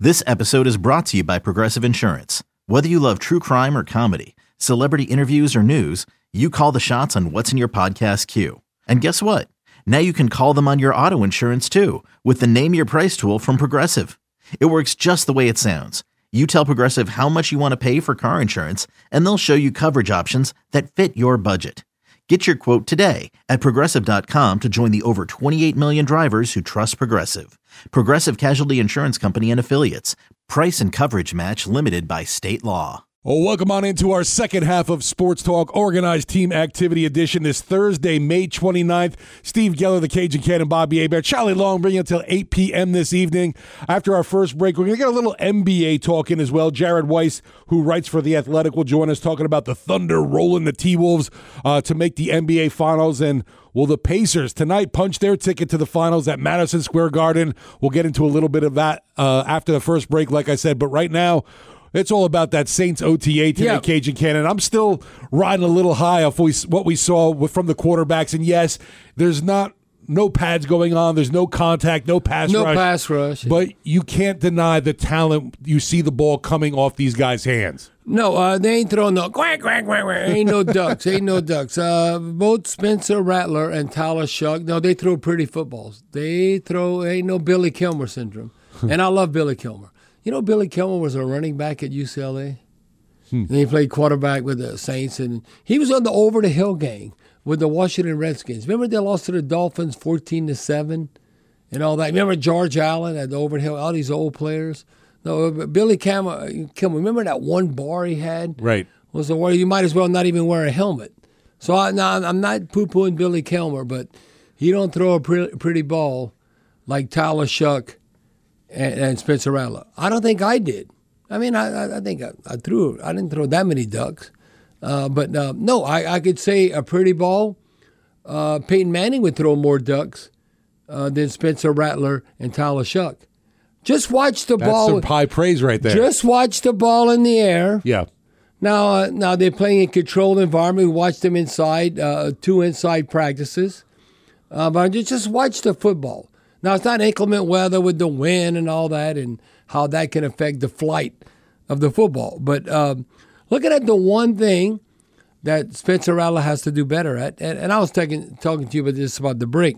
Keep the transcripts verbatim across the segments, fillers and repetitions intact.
This episode is brought to you by Progressive Insurance. Whether you love true crime or comedy, celebrity interviews or news, you call the shots on what's in your podcast queue. And guess what? Now you can call them on your auto insurance too with the Name Your Price tool from Progressive. It works just the way it sounds. You tell Progressive how much you want to pay for car insurance, and they'll show you coverage options that fit your budget. Get your quote today at Progressive dot com to join the over twenty-eight million drivers who trust Progressive. Progressive Casualty Insurance Company and Affiliates. Price and coverage match limited by state law. Well, welcome on into our second half of Sports Talk Organized Team Activity Edition this Thursday, May twenty-ninth. Steve Geller, the Cajun Cannon, Bobby Hebert, Charlie Long bringing you until eight p.m. this evening. After our first break, we're going to get a little N B A talk in as well. Jared Weiss, who writes for The Athletic, will join us talking about the Thunder rolling the T-Wolves uh, to make the N B A Finals. And will the Pacers tonight punch their ticket to the Finals at Madison Square Garden? We'll get into a little bit of that uh, after the first break, like I said. But right now, it's all about that Saints O T A today, yeah. Cajun Cannon. I'm still riding a little high off what we saw from the quarterbacks. And, yes, there's not no pads going on. There's no contact, no pass no rush. No pass rush. But you can't deny the talent. You see the ball coming off these guys' hands. No, uh, they ain't throwing no quack, quack, quack, quack. Ain't no ducks. Ain't no ducks. Uh, both Spencer Rattler and Tyler Shuck, no, they throw pretty footballs. They throw, ain't no Billy Kilmer syndrome. And I love Billy Kilmer. You know, Billy Kilmer was a running back at U C L A. Hmm. And he played quarterback with the Saints. And he was on the Over the Hill gang with the Washington Redskins. Remember they lost to the Dolphins fourteen to seven and all that? Remember George Allen at the Over the Hill? All these old players. No, Billy Kilmer, remember that one bar he had? Right. Was the where you might as well not even wear a helmet. So I, now, I'm not poo-pooing Billy Kilmer, but he don't throw a pretty, pretty ball like Tyler Shuck and, and Spencer Rattler. I don't think I did. I mean, I, I think I, I threw. I didn't throw that many ducks, uh, but uh, no, I, I could say a pretty ball. Uh, Peyton Manning would throw more ducks uh, than Spencer Rattler and Tyler Shuck. Just watch the That's ball. That's some high praise right there. Just watch the ball in the air. Yeah. Now, uh, now they're playing in a controlled environment. We watch them inside, uh, two inside practices. Uh, but just, just watch the football. Now, it's not inclement weather with the wind and all that and how that can affect the flight of the football. But um, looking at the one thing that Spencer Rattler has to do better at, and, and I was talking, talking to you about this about the break,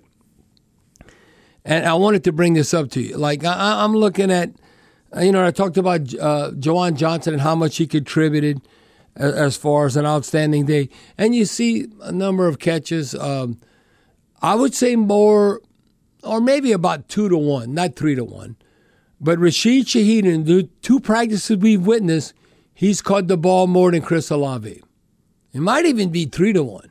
and I wanted to bring this up to you. Like, I, I'm looking at, you know, I talked about uh, Juwan Johnson and how much he contributed as, as far as an outstanding day. And you see a number of catches. Um, I would say more, or maybe about two to one, not three to one. But Rashid Shaheed, in the two practices we've witnessed, he's caught the ball more than Chris Olave. It might even be three to one.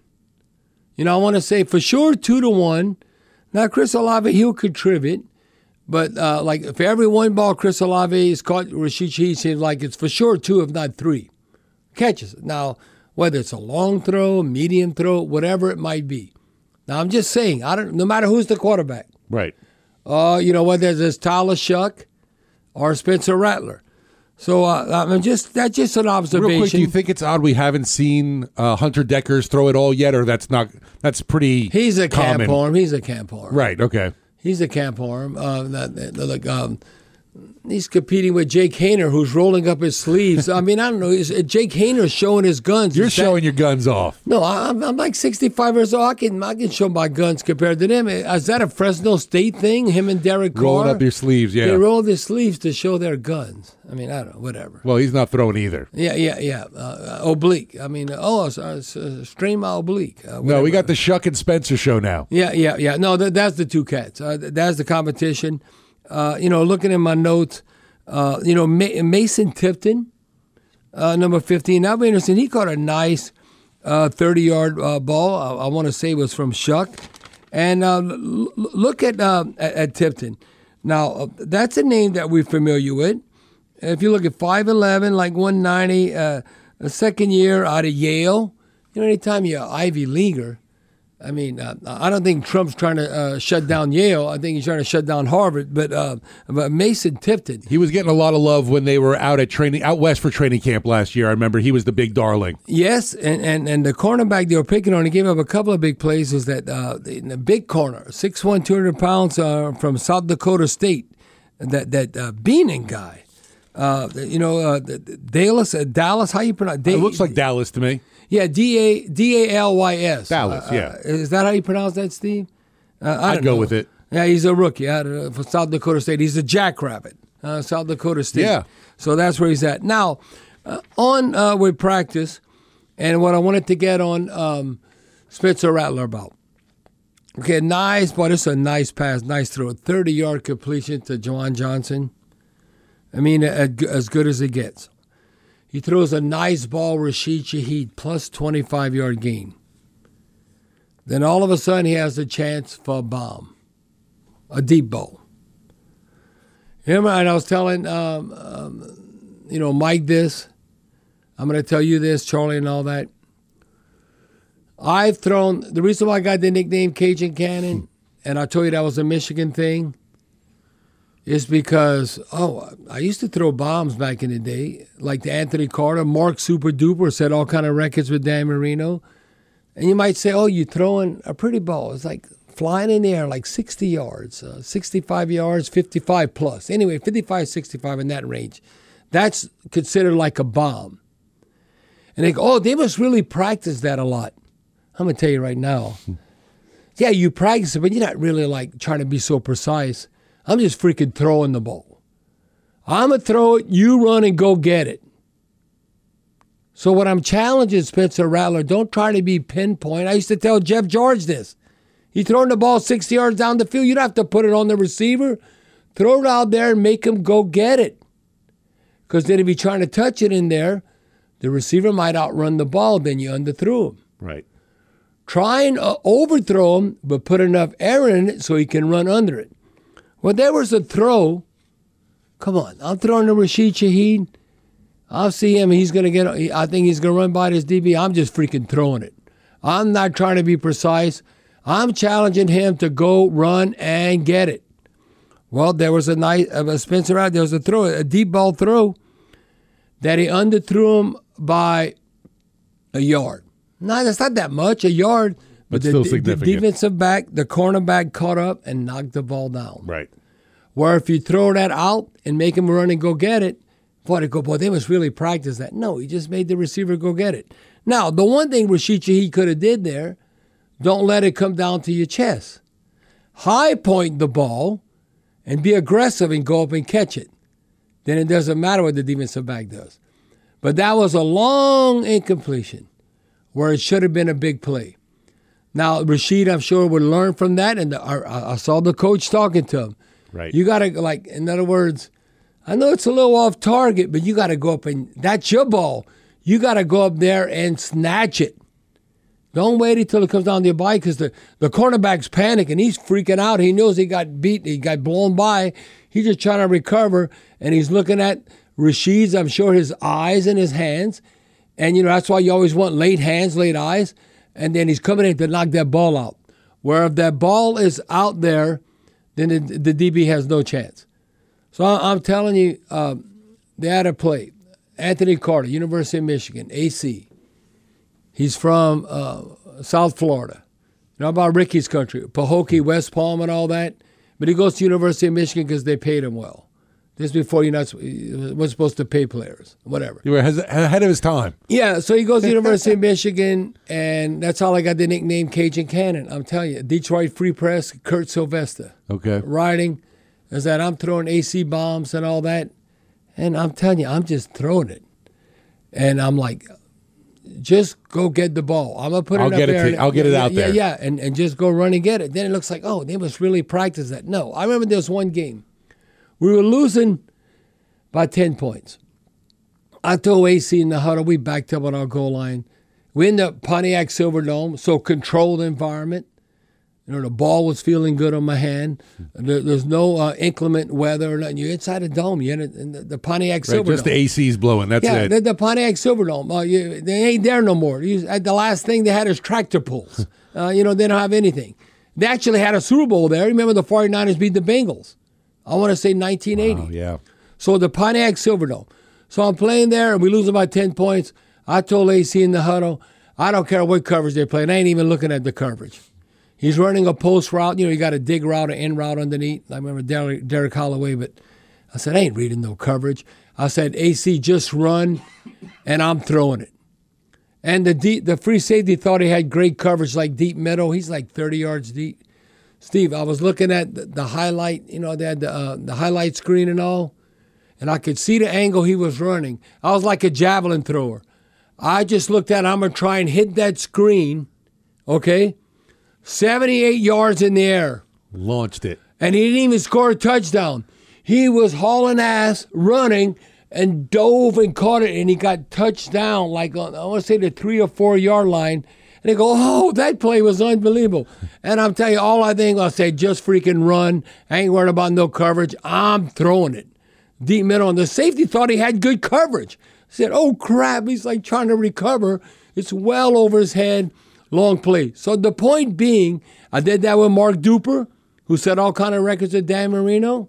You know, I want to say for sure two to one. Now, Chris Olave, he'll contribute, but uh, like for every one ball Chris Olave is caught, Rashid Shaheed seems like it's for sure two, if not three, catches. Now, whether it's a long throw, medium throw, whatever it might be. Now, I'm just saying, I don't. No matter who's the quarterback, right? Uh, you know, whether it's Tyler Shuck or Spencer Rattler. So uh, I'm just that's just an observation. Real quick, do you think it's odd we haven't seen uh, Hunter Deckers throw it all yet, or that's not that's pretty? He's a common. camp arm. He's a camp arm. Right. Okay. He's a camp arm. Uh, that, that, like um, he's competing with Jake Haener, who's rolling up his sleeves. I mean, I don't know. Is, uh, Jake Haener's showing his guns. You're is showing that, your guns off. No, I'm, I'm like sixty-five years old. I can I can show my guns compared to them. Is that a Fresno State thing? Him and Derek Carr rolling up your sleeves. Yeah, they roll their sleeves to show their guns. I mean, I don't know. Whatever. Well, he's not throwing either. Yeah, yeah, yeah. Uh, oblique. I mean, oh, it's, it's, uh, strain my oblique. Uh, no, we got the Shuck and Spencer show now. Yeah, yeah, yeah. No, that, that's the two cats. Uh, that's the competition. Uh, you know, looking at my notes. Uh, you know, Ma- Mason Tipton, uh, number fifteen. That'll be interesting. He caught a nice uh, thirty-yard uh, ball. I, I want to say it was from Shuck. And uh, l- look at, uh, at at Tipton. Now, uh, that's a name that we're familiar with. If you look at five eleven, like one ninety, uh, a second year out of Yale, you know, anytime you're an Ivy Leaguer, I mean, uh, I don't think Trump's trying to uh, shut down Yale. I think he's trying to shut down Harvard. But, uh, but Mason Tipton. He was getting a lot of love when they were out at training, out west for training camp last year. I remember he was the big darling. Yes, and, and, and the cornerback they were picking on, he gave up a couple of big plays, was that uh, in the big corner, six one, two hundred pounds uh, from South Dakota State, that, that uh, Beaning guy. Uh, you know, uh, Dallas, uh, Dallas. How you pronounce? Da- It looks like Dallas to me. Yeah, D A D A L Y S. Dallas. Uh, yeah. Uh, is that how you pronounce that, Steve? Uh, I I'd don't go know. with it. Yeah, he's a rookie out of, for South Dakota State. He's a jackrabbit, uh, South Dakota State. Yeah. So that's where he's at now. Uh, on uh, with practice, and what I wanted to get on um, Spencer Rattler about. Okay, nice, but it's a nice pass, nice throw. thirty-yard completion to Juwan Johnson. I mean, as good as it gets. He throws a nice ball, Rashid Shaheed, plus twenty-five-yard gain. Then all of a sudden, he has a chance for a bomb, a deep ball. Remember, and I was telling, um, um, you know, Mike this. I'm going to tell you this, Charlie, and all that. I've thrown, the reason why I got the nickname Cajun Cannon, and I told you that was a Michigan thing, is because, oh, I used to throw bombs back in the day, like the Anthony Carter, Mark Super Duper set all kind of records with Dan Marino. And you might say, oh, you're throwing a pretty ball. It's like flying in the air like sixty yards, uh, sixty-five yards, fifty-five plus. Anyway, fifty-five, sixty-five in that range. That's considered like a bomb. And they go, oh, they must really practice that a lot. I'm going to tell you right now. Yeah, you practice it, but you're not really like trying to be so precise. I'm just freaking throwing the ball. I'm going to throw it, you run and go get it. So what I'm challenging Spencer Rattler, don't try to be pinpoint. I used to tell Jeff George this. He's throwing the ball sixty yards down the field. You don't have to put it on the receiver. Throw it out there and make him go get it. Because then if you're trying to touch it in there, the receiver might outrun the ball, then you underthrew him. Right. Try and uh, overthrow him, but put enough air in it so he can run under it. Well, there was a throw. Come on, I'm throwing to Rashid Shaheed. I'll see him. He's going to get, I think he's going to run by this D B. I'm just freaking throwing it. I'm not trying to be precise. I'm challenging him to go run and get it. Well, there was a nice, uh, Spencer out, there was a throw, a deep ball throw that he underthrew him by a yard. No, that's not that much, a yard. But the, still the, significant. The defensive back, the cornerback caught up and knocked the ball down. Right. Where if you throw that out and make him run and go get it, boy, they go, boy, they must really practice that. No, he just made the receiver go get it. Now, the one thing Rashid Shaheed could have did there, don't let it come down to your chest. High point the ball and be aggressive and go up and catch it. Then it doesn't matter what the defensive back does. But that was a long incompletion where it should have been a big play. Now, Rashid, I'm sure, would learn from that, and the, I, I saw the coach talking to him. Right. You got to, like, in other words, I know it's a little off target, but you got to go up and, that's your ball. You got to go up there and snatch it. Don't wait until it comes down to your body because the, the cornerback's panicking. He's freaking out. He knows he got beat. He got blown by. He's just trying to recover, and he's looking at Rashid's, I'm sure, his eyes and his hands. And, you know, that's why you always want late hands, late eyes. And then he's coming in to knock that ball out. Where if that ball is out there, then the, the D B has no chance. So I'm telling you, um, they had a play. Anthony Carter, University of Michigan, A C. He's from uh, South Florida. You know about Ricky's country, Pahokee, West Palm, and all that. But he goes to University of Michigan because they paid him well. This before you're not was supposed to pay players, whatever. You were ahead of his time. Yeah, so he goes to University of Michigan, and that's how I got the nickname Cajun Cannon. I'm telling you, Detroit Free Press, Kurt Sylvester. Okay. Writing is that I'm throwing A C bombs and all that, and I'm telling you, I'm just throwing it. And I'm like, just go get the ball. I'm going to put it I'll up get it there. to, I'll get yeah, it out yeah, there. Yeah, and, and just go run and get it. Then it looks like, oh, they must really practice that. No, I remember there was one game. We were losing by ten points. I told A C in the huddle, we backed up on our goal line. We in the Pontiac Silverdome, so controlled environment. You know, the ball was feeling good on my hand. There, there's no uh, inclement weather or nothing. You're inside a dome. You're in, in the, the Pontiac Right, Silverdome. just the A C's blowing. That's yeah, it. the, the Pontiac Silverdome. Uh, you, they ain't there no more. You, uh, the last thing they had is tractor pulls. uh, you know, they don't have anything. They actually had a Super Bowl there. Remember the 49ers beat the Bengals. I want to say nineteen eighty. Wow, yeah. So the Pontiac Silverdome. So I'm playing there, and we lose about ten points. I told A C in the huddle, I don't care what coverage they're playing. I ain't even looking at the coverage. He's running a post route. You know, you got a dig route, an in route underneath. I remember Derek, Derek Holloway, but I said, I ain't reading no coverage. I said, A C, just run, and I'm throwing it. And the deep, the free safety thought he had great coverage, like deep middle. He's like thirty yards deep. Steve, I was looking at the, the highlight, you know, they had the, uh, the highlight screen and all, and I could see the angle he was running. I was like a javelin thrower. I just looked at it, I'm going to try and hit that screen, okay, seventy-eight yards in the air. Launched it. And he didn't even score a touchdown. He was hauling ass, running, and dove and caught it, and he got touched down like on, I want to say the three or four yard line. And they go, oh, that play was unbelievable. And I'm telling you, all I think I'll say, just freaking run. I ain't worried about no coverage. I'm throwing it. Deep middle. And the safety thought he had good coverage. Said, oh, crap. He's like trying to recover. It's well over his head. Long play. So the point being, I did that with Mark Duper, who set all kind of records with Dan Marino.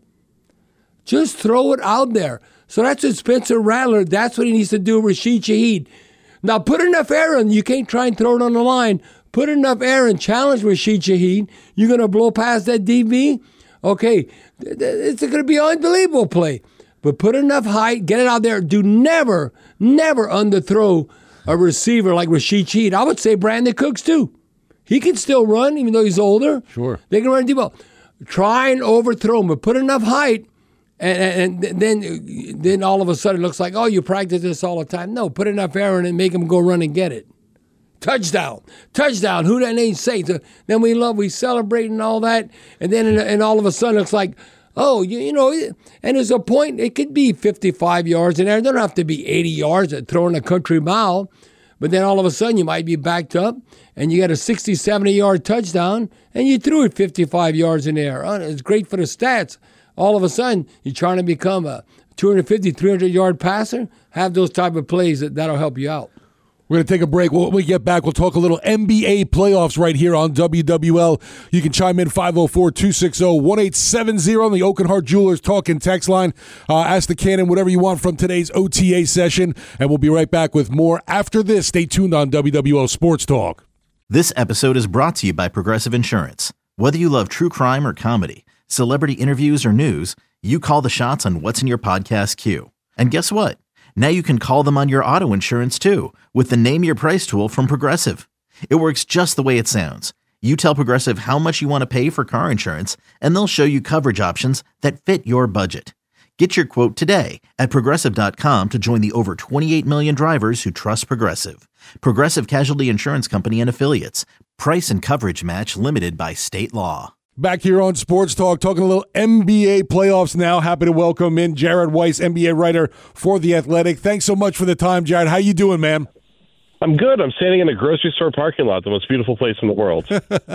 Just throw it out there. So that's what Spencer Rattler, that's what he needs to do with Rashid Shaheed. Now, put enough air in. You can't try and throw it on the line. Put enough air and challenge Rashid Shaheed. You're going to blow past that D B? Okay, it's going to be an unbelievable play. But put enough height, get it out there. Do never, never underthrow a receiver like Rashid Shaheed. I would say Brandon Cooks, too. He can still run, even though he's older. Sure. They can run deep ball. Try and overthrow him, but put enough height. And, and then then all of a sudden it looks like, oh, you practice this all the time. No, put enough air in it and make him go run and get it. Touchdown. Touchdown. Who that ain't say? So then we love, we celebrate and all that. And then and all of a sudden it's like, oh, you, you know, and there's a point, it could be fifty-five yards in there. It doesn't have to be eighty yards at throwing a country mile. But then all of a sudden you might be backed up and you got a sixty, seventy-yard touchdown and you threw it fifty-five yards in the air. It's great for the stats. All of a sudden, you're trying to become a two fifty, three hundred yard passer, have those type of plays that, that'll help you out. We're going to take a break. When we get back, we'll talk a little N B A playoffs right here on W W L. You can chime in five oh four, two six oh, one eight seven oh on the Oak and Hart Jewelers Talk and Text line. Uh, ask the Cannon whatever you want from today's O T A session, and we'll be right back with more after this. Stay tuned on W W L Sports Talk. This episode is brought to you by Progressive Insurance. Whether you love true crime or comedy, celebrity interviews or news, you call the shots on what's in your podcast queue. And guess what? Now you can call them on your auto insurance too with the Name Your Price tool from Progressive. It works just the way it sounds. You tell Progressive how much you want to pay for car insurance, and they'll show you coverage options that fit your budget. Get your quote today at Progressive dot com to join the over twenty-eight million drivers who trust Progressive. Progressive Casualty Insurance Company and Affiliates. Price and coverage match limited by state law. Back here on Sports Talk, talking a little N B A playoffs now. Happy to welcome in Jared Weiss, N B A writer for The Athletic. Thanks so much for the time, Jared. How you doing, man? I'm good. I'm standing in a grocery store parking lot, the most beautiful place in the world.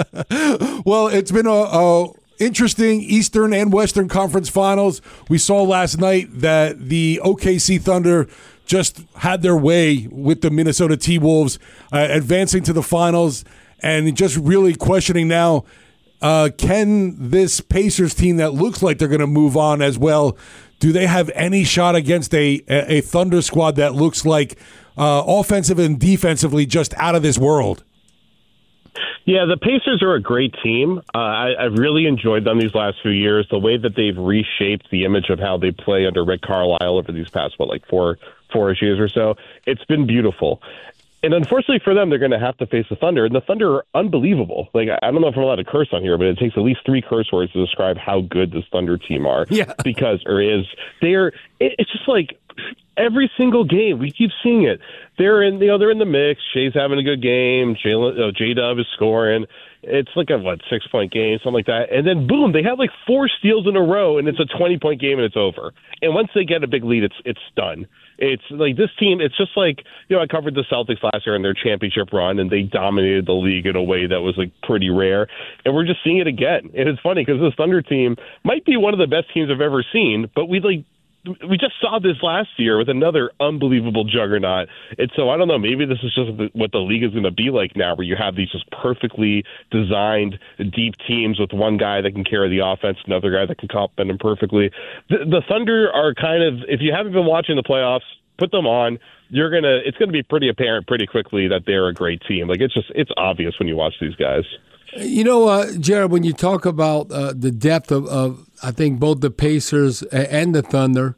Well, it's been a, a interesting Eastern and Western Conference Finals. We saw last night that the O K C Thunder just had their way with the Minnesota T-Wolves, uh, advancing to the finals, and just really questioning now, Uh, can this Pacers team that looks like they're going to move on as well, do they have any shot against a, a, a Thunder squad that looks like uh, offensive and defensively just out of this world? Yeah, the Pacers are a great team. Uh, I, I've really enjoyed them these last few years. The way that they've reshaped the image of how they play under Rick Carlisle over these past, what, like four, four-ish years or so, it's been beautiful. And unfortunately for them, they're going to have to face the Thunder. And the Thunder are unbelievable. Like, I don't know if I'm allowed to curse on here, but it takes at least three curse words to describe how good this Thunder team are. Yeah. Because, or is, they're, it's just like every single game, we keep seeing it. They're in, you know, they're in the mix. Shay's having a good game. Jalen, uh, J-Dub is scoring. It's like a, what, six-point game, something like that. And then, boom, they have like four steals in a row, and it's a twenty-point game, and it's over. And once they get a big lead, it's it's done. It's like this team, it's just like, you know, I covered the Celtics last year in their championship run, and they dominated the league in a way that was like pretty rare. And we're just seeing it again. And it's funny because this Thunder team might be one of the best teams I've ever seen, but we like, we just saw this last year with another unbelievable juggernaut. And so I don't know, maybe this is just what the league is going to be like now, where you have these just perfectly designed deep teams with one guy that can carry the offense, another guy that can complement him perfectly. The, the Thunder are kind of, if you haven't been watching the playoffs, put them on. You're gonna, it's going to be pretty apparent pretty quickly that they're a great team. Like, it's just, it's obvious when you watch these guys. You know, uh, Jared, when you talk about uh, the depth of, of, I think, both the Pacers and the Thunder,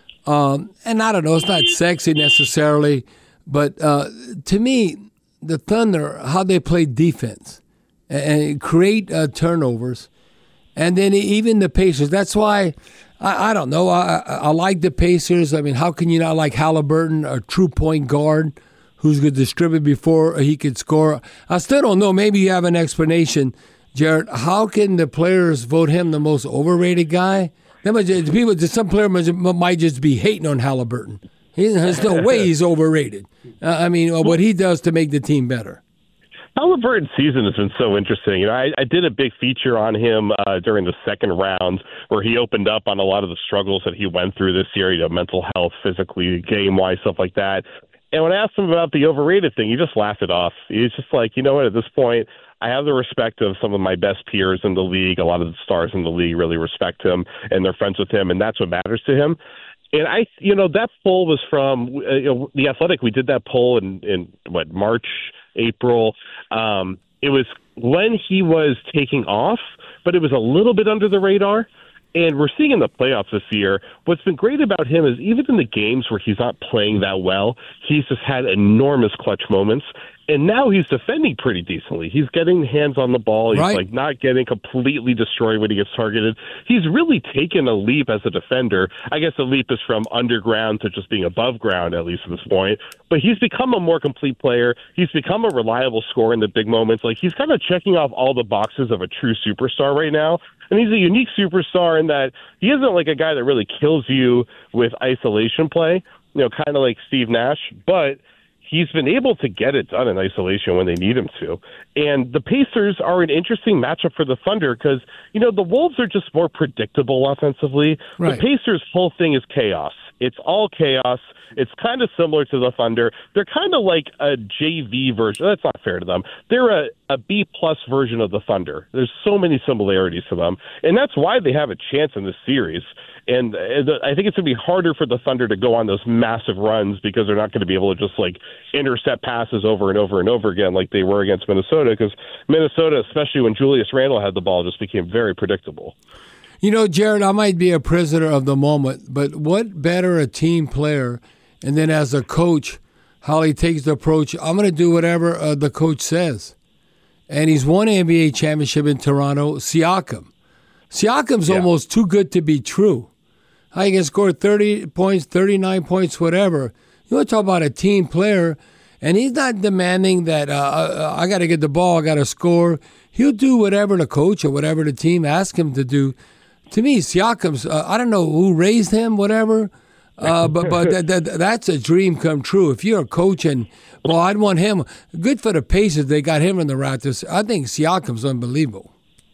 um, and I don't know, it's not sexy necessarily, but uh, to me, the Thunder, how they play defense and create uh, turnovers, and then even the Pacers. That's why, I, I don't know, I, I like the Pacers. I mean, how can you not like Halliburton, a true point guard who's going to distribute before he could score? I still don't know. Maybe you have an explanation, Jared. How can the players vote him the most overrated guy? Just, people, some player might just be hating on Halliburton. He, there's no way he's overrated. Uh, I mean, what he does to make the team better. Halliburton's season has been so interesting. You know, I, I did a big feature on him uh, during the second round where he opened up on a lot of the struggles that he went through this year, you know, mental health, physically, game-wise, stuff like that. And when I asked him about the overrated thing, he just laughed it off. He's just like, you know what, at this point, I have the respect of some of my best peers in the league. A lot of the stars in the league really respect him, and they're friends with him, and that's what matters to him. And I, you know, that poll was from uh, you know, The Athletic. We did that poll in, in what, March, April. Um, it was when he was taking off, but it was a little bit under the radar. And we're seeing in the playoffs this year, what's been great about him is even in the games where he's not playing that well, he's just had enormous clutch moments. And now he's defending pretty decently. He's getting hands on the ball. He's right. like not getting completely destroyed when he gets targeted. He's really taken a leap as a defender. I guess the leap is from underground to just being above ground, at least at this point. But he's become a more complete player. He's become a reliable scorer in the big moments. Like, he's kind of checking off all the boxes of a true superstar right now. And he's a unique superstar in that he isn't like a guy that really kills you with isolation play, you know, kind of like Steve Nash, but he's been able to get it done in isolation when they need him to. And the Pacers are an interesting matchup for the Thunder because, you know, the Wolves are just more predictable offensively. Right. The Pacers' whole thing is chaos. It's all chaos. It's kind of similar to the Thunder. They're kind of like a J V version. That's not fair to them. They're a, a B-plus version of the Thunder. There's so many similarities to them. And that's why they have a chance in this series. And I think it's going to be harder for the Thunder to go on those massive runs because they're not going to be able to just like intercept passes over and over and over again like they were against Minnesota, because Minnesota, especially when Julius Randle had the ball, just became very predictable. You know, Jared, I might be a prisoner of the moment, but what better a team player, and then as a coach, how he takes the approach, I'm going to do whatever uh, the coach says. And he's won an N B A championship in Toronto, Siakam. Siakam's yeah. almost too good to be true. How you can score thirty points, thirty-nine points, whatever. You want to talk about a team player, and he's not demanding that uh, I got to get the ball, I got to score. He'll do whatever the coach or whatever the team asks him to do. To me, Siakam's, uh, I don't know who raised him, whatever, uh, but but that, that, that's a dream come true. If you're a coach and, well, I'd want him. Good for the Pacers, they got him in the Raptors. I think Siakam's unbelievable.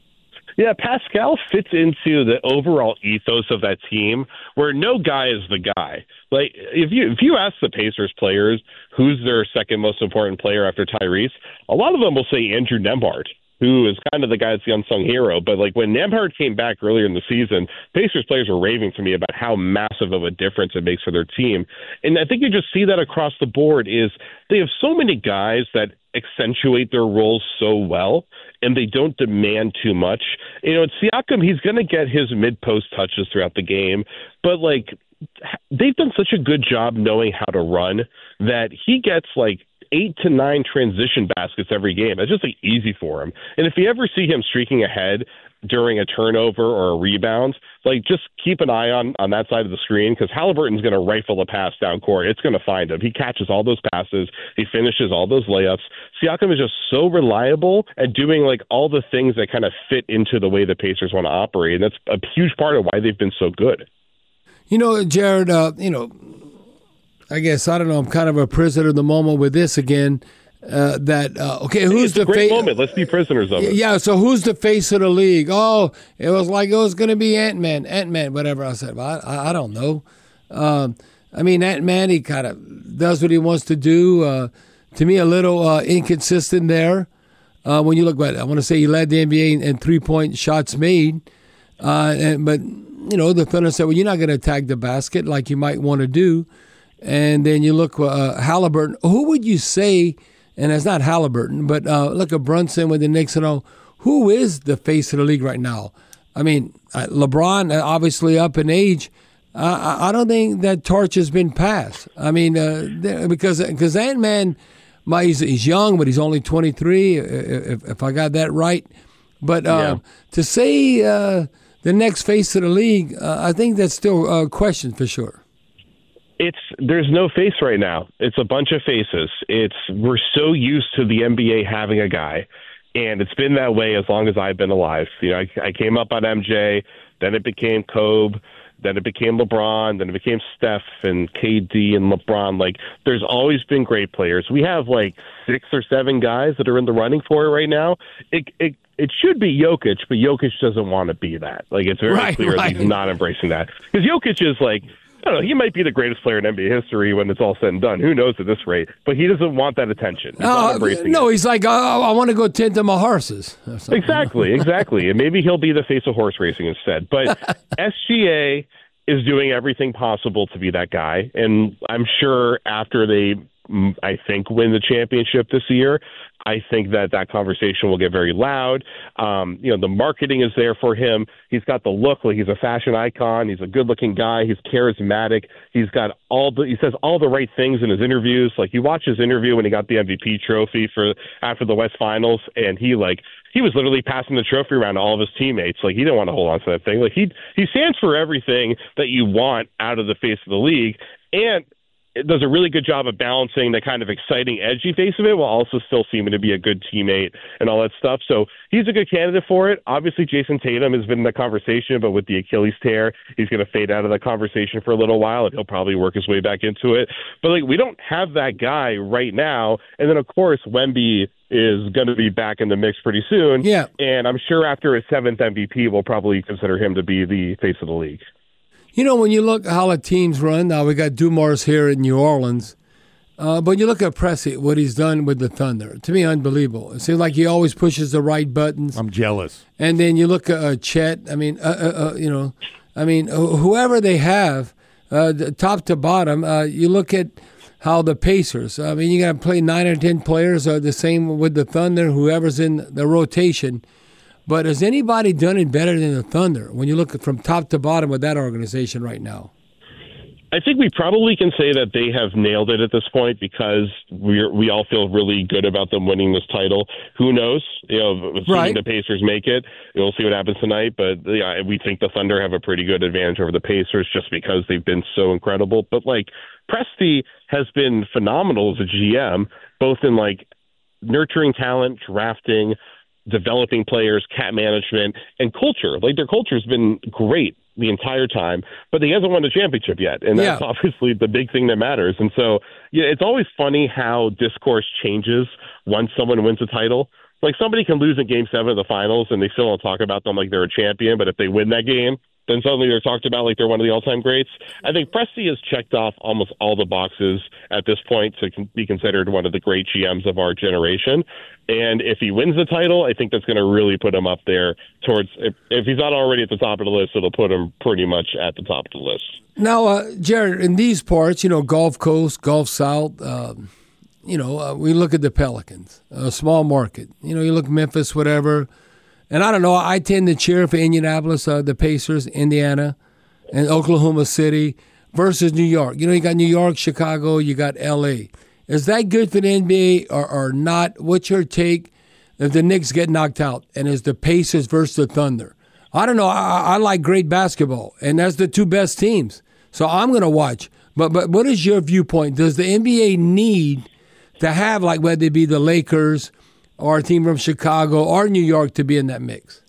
Yeah, Pascal fits into the overall ethos of that team where no guy is the guy. Like, if you if you ask the Pacers players who's their second most important player after Tyrese, a lot of them will say Andrew Nembhard, who is kind of the guy that's the unsung hero. But like when Nembhard came back earlier in the season, Pacers players were raving to me about how massive of a difference it makes for their team. And I think you just see that across the board is they have so many guys that accentuate their roles so well, and they don't demand too much. You know, at Siakam, he's going to get his mid-post touches throughout the game, but like they've done such a good job knowing how to run that he gets like eight to nine transition baskets every game. That's just like easy for him. And if you ever see him streaking ahead during a turnover or a rebound, like just keep an eye on, on that side of the screen, because Halliburton's going to rifle a pass down court. It's going to find him. He catches all those passes. He finishes all those layups. Siakam is just so reliable at doing like all the things that kind of fit into the way the Pacers want to operate. And that's a huge part of why they've been so good. You know, Jared, uh, you know, I guess, I don't know, I'm kind of a prisoner of the moment with this again. Uh, that uh, okay, who's it's the a great fa- moment? Let's be prisoners of it. Yeah, so who's the face of the league? Oh, it was like it was going to be Ant-Man, Ant-Man, whatever. I said, well, I, I don't know. Um, I mean, Ant-Man, he kind of does what he wants to do. Uh, to me, a little uh, inconsistent there. Uh, when you look at it, I want to say he led the N B A in, in three-point shots made, uh, and, but you know, the Thunder said, well, you're not going to attack the basket like you might want to do. And then you look uh, Halliburton. Who would you say? And it's not Halliburton, but uh, look at Brunson with the Knicks and all. who is the face of the league right now? I mean, uh, LeBron, uh, obviously up in age. Uh, I, I don't think that torch has been passed. I mean, uh, because because Ant-Man, my, he's, he's young, but he's only twenty-three, if, if I got that right. But uh, yeah. to say uh, the next face of the league, uh, I think that's still a question for sure. It's there's no face right now. It's a bunch of faces. It's we're so used to the N B A having a guy, and it's been that way as long as I've been alive. You know, I, I came up on M J, then it became Kobe, then it became LeBron, then it became Steph and K D and LeBron. Like, there's always been great players. We have like six or seven guys that are in the running for it right now. It it it should be Jokic, but Jokic doesn't want to be that. Like, it's very right, clear right. that he's not embracing that because Jokic is like. I don't know, he might be the greatest player in N B A history when it's all said and done. Who knows at this rate? But he doesn't want that attention. He's uh, no, it. he's like, oh, I want to go tend to my horses. Exactly, exactly. And maybe he'll be the face of horse racing instead. But S G A is doing everything possible to be that guy. And I'm sure after they, I think, win the championship this year, I think that that conversation will get very loud. Um, you know, the marketing is there for him. He's got the look, like he's a fashion icon. He's a good-looking guy. He's charismatic. He's got all the. He says all the right things in his interviews. Like, you watch his interview when he got the M V P trophy for after the West Finals, and he like he was literally passing the trophy around to all of his teammates. Like, he didn't want to hold on to that thing. Like, he he stands for everything that you want out of the face of the league, and it does a really good job of balancing the kind of exciting, edgy face of it while also still seeming to be a good teammate and all that stuff. So he's a good candidate for it. Obviously, Jason Tatum has been in the conversation, but with the Achilles tear, he's going to fade out of the conversation for a little while, and he'll probably work his way back into it. But like, we don't have that guy right now. And then, of course, Wemby is going to be back in the mix pretty soon. Yeah. And I'm sure after his seventh M V P, we'll probably consider him to be the face of the league. You know, when you look how the teams run, now we got Dumars here in New Orleans, uh, but you look at Presti, what he's done with the Thunder. To me, unbelievable. It seems like he always pushes the right buttons. I'm jealous. And then you look at uh, Chet. I mean, uh, uh, uh, you know, I mean, whoever they have, uh, top to bottom, uh, you look at how the Pacers, I mean, you got to play nine or ten players, uh, the same with the Thunder, whoever's in the rotation. But has anybody done it better than the Thunder when you look from top to bottom with that organization right now? I think we probably can say that they have nailed it at this point because we we all feel really good about them winning this title. Who knows? You know, assuming right. the Pacers make it, we'll see what happens tonight. But yeah, we think the Thunder have a pretty good advantage over the Pacers just because they've been so incredible. But like, Presti has been phenomenal as a G M, both in like nurturing talent, drafting, developing players, cap management, and culture. Like, their culture has been great the entire time, but he hasn't won a championship yet, and that's yeah. obviously the big thing that matters. And so, yeah, it's always funny how discourse changes once someone wins a title. Like, somebody can lose in Game Seven of the Finals, and they still don't talk about them like they're a champion. But if they win that game, then suddenly they're talked about like they're one of the all-time greats. I think Presti has checked off almost all the boxes at this point to be considered one of the great G Ms of our generation. And if he wins the title, I think that's going to really put him up there towards, if, if he's not already at the top of the list, it'll put him pretty much at the top of the list. Now, uh, Jared, in these parts, you know, Gulf Coast, Gulf South, um, you know, uh, we look at the Pelicans, a small market. You know, you look Memphis, whatever. And I don't know, I tend to cheer for Indianapolis, uh, the Pacers, Indiana, and Oklahoma City versus New York. You know, you got New York, Chicago, you got L A. Is that good for the N B A or, or not? What's your take if the Knicks get knocked out and it's the Pacers versus the Thunder? I don't know. I, I like great basketball, and that's the two best teams. So I'm going to watch. But but what is your viewpoint? Does the N B A need to have, like, whether it be the Lakers or a team from Chicago or New York to be in that mix?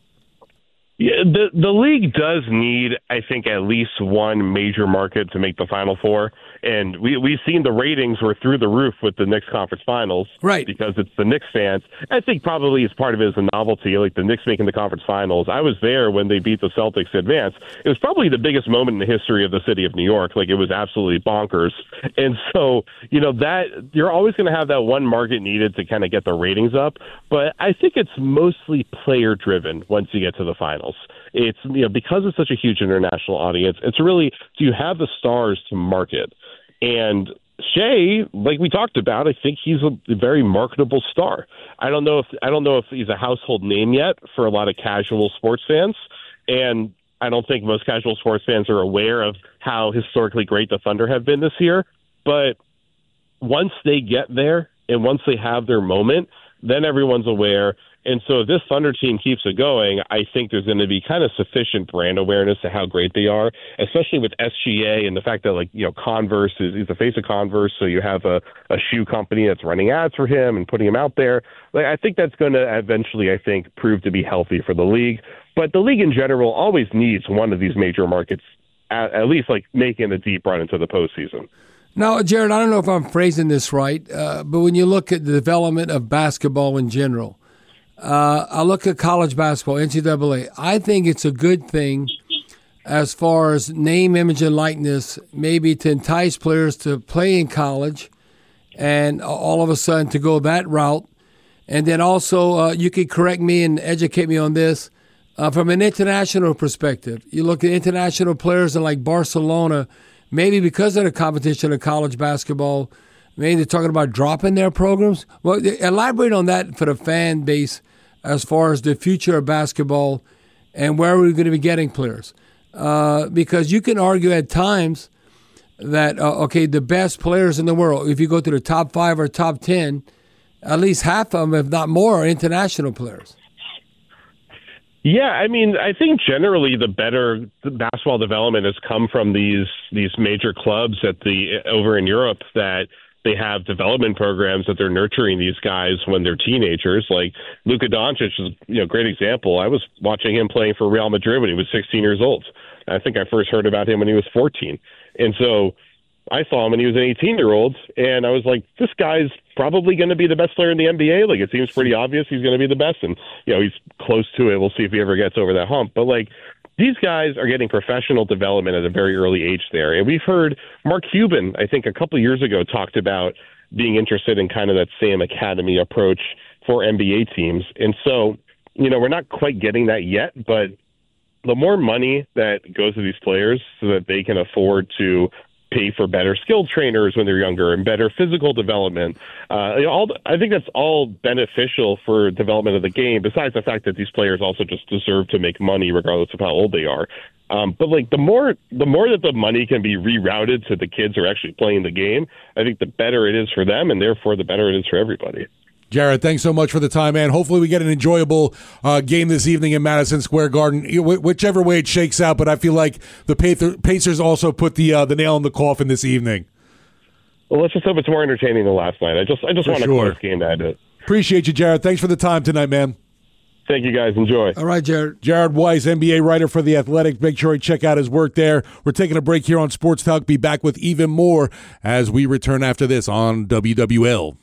Yeah, the the league does need, I think, at least one major market to make the Final Four. And we, we've seen the ratings were through the roof with the Knicks Conference Finals. Right. Because it's the Knicks fans. I think probably as part of it is a novelty, like the Knicks making the Conference Finals. I was there when they beat the Celtics to advance. It was probably the biggest moment in the history of the city of New York. Like, it was absolutely bonkers. And so, you know, that you're always going to have that one market needed to kind of get the ratings up. But I think it's mostly player-driven once you get to the finals. It's, you know, because it's such a huge international audience, it's really, do you have the stars to market? And Shea, like we talked about, I think he's a very marketable star. I don't know if I don't know if he's a household name yet for a lot of casual sports fans, and I don't think most casual sports fans are aware of how historically great the Thunder have been this year. But once they get there and once they have their moment, then everyone's aware. And so if this Thunder team keeps it going, I think there's going to be kind of sufficient brand awareness to how great they are, especially with S G A and the fact that, like, you know, Converse is, is the face of Converse. So you have a, a shoe company that's running ads for him and putting him out there. Like, I think that's going to eventually, I think, prove to be healthy for the league. But the league in general always needs one of these major markets, at, at least like making a deep run into the postseason. Now, Jared, I don't know if I'm phrasing this right, uh, but when you look at the development of basketball in general, Uh, I look at college basketball, N C double A. I think it's a good thing as far as name, image, and likeness, maybe to entice players to play in college and all of a sudden to go that route. And then also, uh, you could correct me and educate me on this, uh, from an international perspective. You look at international players in like Barcelona, maybe because of the competition of college basketball, maybe they're talking about dropping their programs. Well, elaborate on that for the fan base as far as the future of basketball and where we're going to be getting players. Uh, because you can argue at times that, uh, okay, the best players in the world, if you go to the top five or top ten, at least half of them, if not more, are international players. Yeah, I mean, I think generally the better basketball development has come from these these major clubs at the over in Europe that they have development programs that they're nurturing these guys when they're teenagers. Like Luka Doncic is, you know, a great example. I was watching him playing for Real Madrid when he was sixteen years old. I think I first heard about him when he was fourteen. And so I saw him when he was an eighteen-year-old, and I was like, this guy's probably going to be the best player in the N B A. Like, it seems pretty obvious he's going to be the best, and, you know, he's close to it. We'll see if he ever gets over that hump. But, like, these guys are getting professional development at a very early age there. And we've heard Mark Cuban, I think a couple of years ago, talked about being interested in kind of that same academy approach for N B A teams. And so, you know, we're not quite getting that yet, but the more money that goes to these players so that they can afford to pay for better skilled trainers when they're younger and better physical development. Uh, you know, all, I think that's all beneficial for development of the game, besides the fact that these players also just deserve to make money regardless of how old they are. Um, but like the more the more that the money can be rerouted to the kids who are actually playing the game, I think the better it is for them, and therefore the better it is for everybody. Jared, thanks so much for the time, man. Hopefully we get an enjoyable uh, game this evening in Madison Square Garden, whichever way it shakes out. But I feel like the Pacers also put the uh, the nail in the coffin this evening. Well, let's just hope it's more entertaining than last night. I just I just For want sure. a close game to end it. Appreciate you, Jared. Thanks for the time tonight, man. Thank you, guys. Enjoy. All right, Jared. Jared Weiss, N B A writer for The Athletic. Make sure you check out his work there. We're taking a break here on Sports Talk. Be back with even more as we return after this on W W L.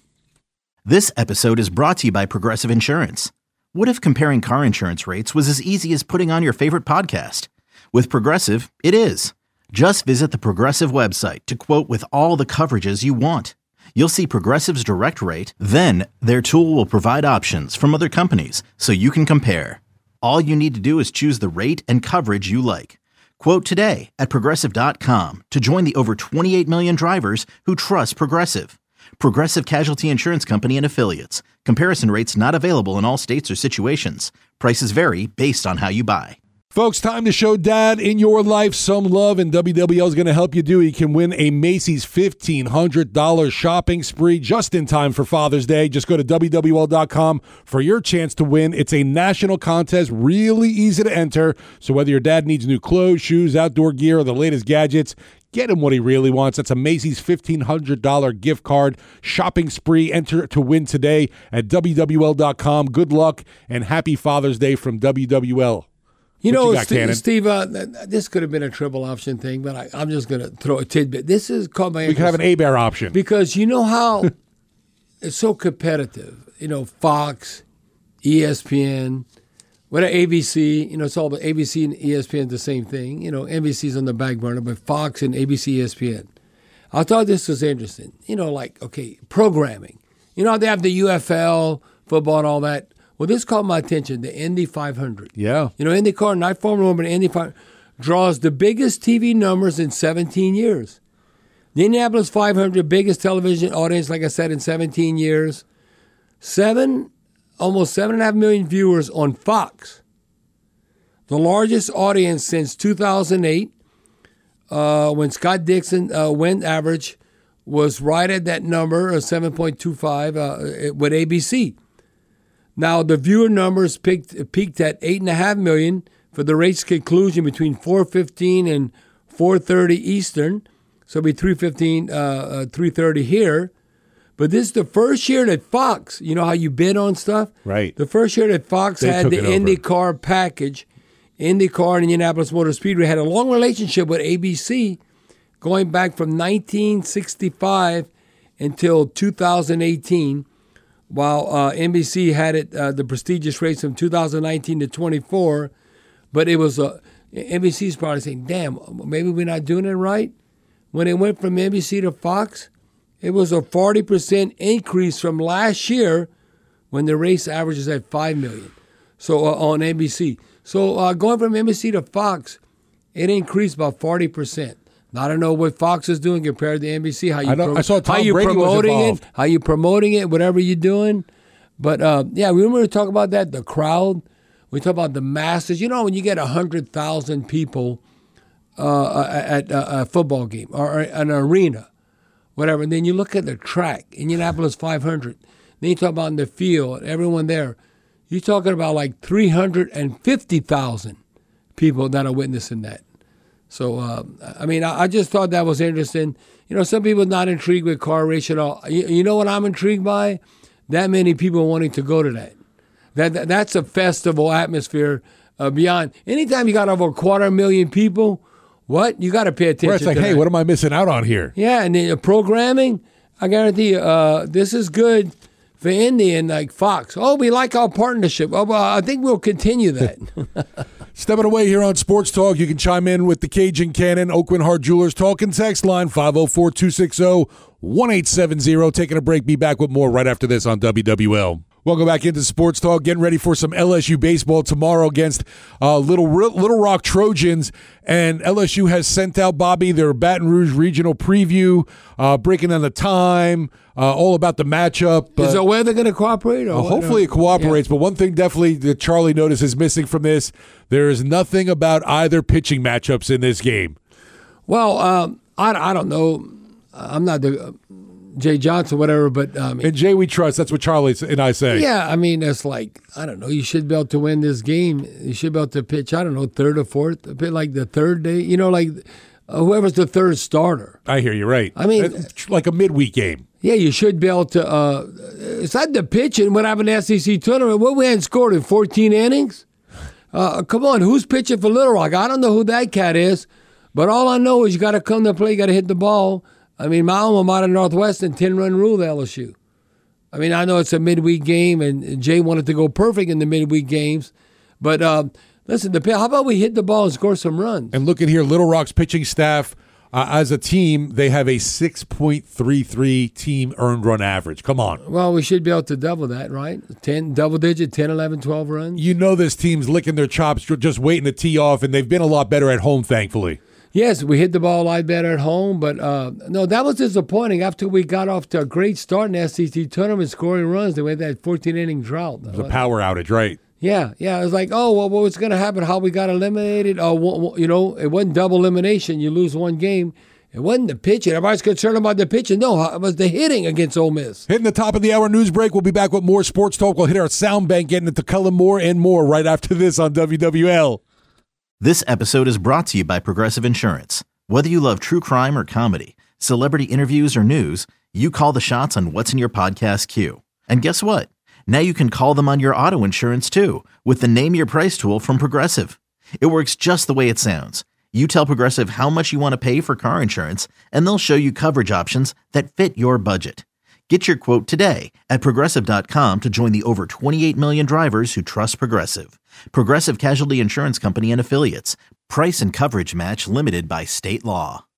This episode is brought to you by Progressive Insurance. What if comparing car insurance rates was as easy as putting on your favorite podcast? With Progressive, it is. Just visit the Progressive website to quote with all the coverages you want. You'll see Progressive's direct rate, then their tool will provide options from other companies so you can compare. All you need to do is choose the rate and coverage you like. Quote today at Progressive dot com to join the over twenty-eight million drivers who trust Progressive. Progressive Casualty Insurance Company and Affiliates. Comparison rates not available in all states or situations. Prices vary based on how you buy. Folks, time to show Dad in your life some love, and W W L is going to help you do it. You can win a Macy's fifteen hundred dollars shopping spree just in time for Father's Day. Just go to W W L dot com for your chance to win. It's a national contest, really easy to enter. So whether your dad needs new clothes, shoes, outdoor gear, or the latest gadgets, get him what he really wants. That's a Macy's fifteen hundred dollars gift card shopping spree. Enter to win today at W W L dot com. Good luck and happy Father's Day from W W L. You What know, you got, Steve, Cannon? Steve uh, this could have been a triple option thing, but I, I'm just going to throw a tidbit. This is called my We could have an A-Bear option. because you know how it's so competitive. You know, Fox, E S P N, what A B C. You know, it's all the A B C and E S P N the same thing. You know, N B C's on the back burner, but Fox and A B C, E S P N. I thought this was interesting. You know, like okay, programming. You know, they have the U F L football and all that. Well, this caught my attention, the Indy five hundred. Yeah. You know, IndyCar, not Formula One, but Indy five hundred draws the biggest T V numbers in seventeen years. The Indianapolis five hundred, biggest television audience, like I said, in seventeen years. Seven, almost seven and a half million viewers on Fox. The largest audience since two thousand eight, uh, when Scott Dixon uh, went average, was right at that number of seven point two five uh, with A B C. Now, the viewer numbers peaked, peaked at eight point five million for the race conclusion between four fifteen and four thirty Eastern. So it'll be three fifteen, uh, uh, three thirty here. But this is the first year that Fox, you know how you bid on stuff? Right. The first year that Fox They had took the it over. IndyCar package. IndyCar and Indianapolis Motor Speedway had a long relationship with A B C going back from nineteen sixty-five until two thousand eighteen, while uh, N B C had it uh, the prestigious race from two thousand nineteen to twenty-four. But it was uh, N B C's probably saying, damn, maybe we're not doing it right. When it went from N B C to Fox, it was a forty percent increase from last year when the race averages at five million. So uh, on N B C. So uh, going from N B C to Fox, it increased about forty percent. Now, I don't know what Fox is doing compared to N B C. How you I, know, pro- I saw Tom how you Brady was promoting involved. it? How you promoting it? Whatever you're doing. But uh, yeah, we remember to talk about that. The crowd. We talk about the masses. You know, when you get a hundred thousand people uh, at a, a football game or an arena, whatever, and then you look at the track, Indianapolis five hundred. Then you talk about in the field, everyone there. You're talking about like three hundred fifty thousand people that are witnessing that. So, uh, I mean, I, I just thought that was interesting. You know, some people not intrigued with car racing at all. You, you know what I'm intrigued by? That many people wanting to go to that. That, that That's a festival atmosphere uh, beyond. Anytime you got over a quarter million people, what? You got to pay attention Where it's like, to hey, that. what am I missing out on here? Yeah, and then the programming, I guarantee you, uh, this is good for Indy and like Fox. Oh, we like our partnership. Oh, well, I think we'll continue that. Stepping away here on Sports Talk, you can chime in with the Cajun Cannon, Oakland Hart Jewelers Talk and Text line five oh four, two six oh, one eight seven oh. Taking a break, be back with more right after this on W W L. Welcome back into Sports Talk. Getting ready for some L S U baseball tomorrow against uh, Little Little Rock Trojans. And L S U has sent out, Bobby, their Baton Rouge regional preview, uh, breaking down the time, uh, all about the matchup. Is Uh, the weather going to cooperate? Or Uh, what? hopefully it cooperates, Yeah. but one thing definitely that Charlie noticed is missing from this, there is nothing about either pitching matchups in this game. Well, um, I, I don't know. I'm not the uh, Jay Johnson, whatever, but um, And Jay, we trust. That's what Charlie and I say. yeah, I mean, it's like, I don't know. You should be able to win this game. You should be able to pitch, I don't know, third or fourth, a bit like the third day. You know, like uh, whoever's the third starter. I hear you, right. I mean- It's like a midweek game. Yeah, you should be able to. Uh, it's not the pitching. What happened in the S E C tournament? What we hadn't scored in fourteen innings? Uh, come on, who's pitching for Little Rock? I don't know who that cat is, but all I know is you got to come to play, you got to hit the ball. I mean, my alma mater, Northwestern, ten-run rule, L S U. I mean, I know it's a midweek game, and Jay wanted to go perfect in the midweek games, but uh, listen, the, how about we hit the ball and score some runs? And look at here, Little Rock's pitching staff, uh, as a team, they have a six point three three team earned run average. Come on. Well, we should be able to double that, right? ten, double-digit, ten, eleven, twelve runs. You know this team's licking their chops, just waiting to tee off, and they've been a lot better at home, thankfully. Yes, we hit the ball a lot better at home, but uh, no, that was disappointing. After we got off to a great start in the S E C tournament, scoring runs, they had that fourteen-inning drought. It was a power outage, right? Yeah, yeah. It was like, oh, well, what's going to happen? How we got eliminated? Oh, well, you know, it wasn't double elimination. You lose one game. It wasn't the pitching. Everybody's concerned about the pitching. No, it was the hitting against Ole Miss. Hitting the top of the hour news break. We'll be back with more Sports Talk. We'll hit our sound bank, getting into Cullen Moore and more right after this on W W L. This episode is brought to you by Progressive Insurance. Whether you love true crime or comedy, celebrity interviews or news, you call the shots on what's in your podcast queue. And guess what? Now you can call them on your auto insurance too with the Name Your Price tool from Progressive. It works just the way it sounds. You tell Progressive how much you want to pay for car insurance, and they'll show you coverage options that fit your budget. Get your quote today at Progressive dot com to join the over twenty-eight million drivers who trust Progressive. Progressive Casualty Insurance Company and Affiliates. Price and coverage match limited by state law.